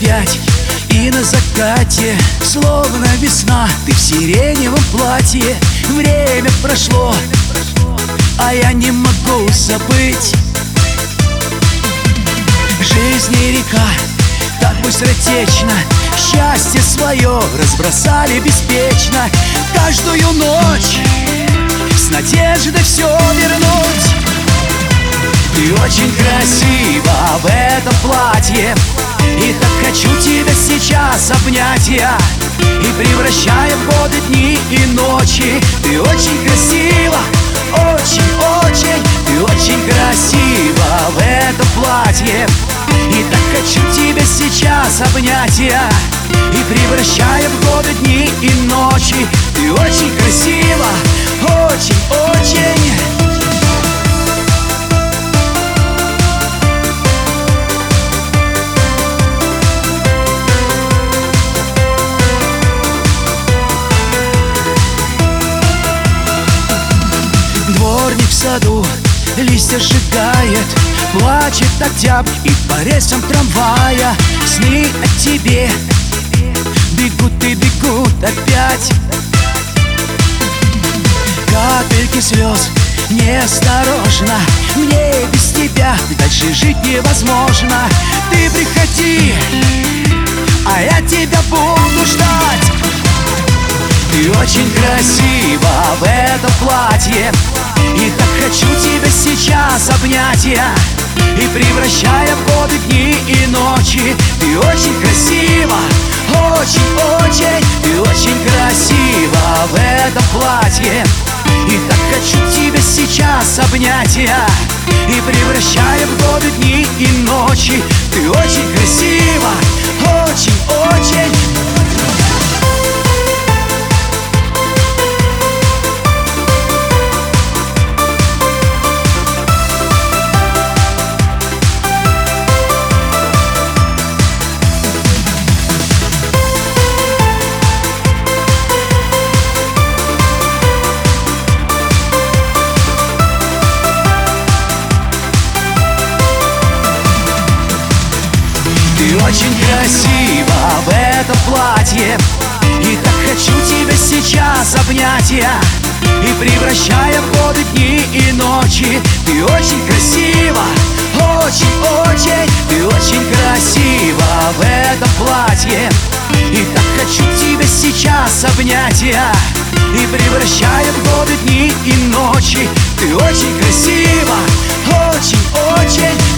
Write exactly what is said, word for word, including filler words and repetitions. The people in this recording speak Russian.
опять, и на закате, словно весна, ты в сиреневом платье. Время прошло, а я не могу забыть. Жизнь и река так быстротечно, счастье свое разбросали беспечно. Каждую ночь с надеждой все вернуть. Ты очень красива в этом платье, и так хочу тебя сейчас обнять я, и превращая в годы дни и ночи. Ты очень красива, очень-очень, ты очень красива в этом платье, и так хочу тебя сейчас обнять я, и превращая в годы дни и ночи. Ты очень красива, очень-очень. Дворник в саду листья сжигает, плачет октябрь и по рельсам трамвая. Сны о тебе бегут и бегут опять. Капельки слез неосторожно, мне без тебя дальше жить невозможно. Ты приходи, а я тебя буду ждать. Ты очень красива в этом платье, и так хочу тебя сейчас обнять я, и превращая в годы дни и ночи. Ты очень красива, очень-очень, ты очень красива в этом платье, и так хочу тебя сейчас обнять я, и превращая в годы дни и ночи. Ты очень красива, очень-очень. Ты очень красива в этом платье, и так хочу тебя сейчас обнять я, и превращая в годы дни и ночи. Ты очень красива, очень-очень, ты очень красива в этом платье, и так хочу тебя сейчас обнять я, и превращая в годы дни и ночи. Ты очень красива, очень-очень.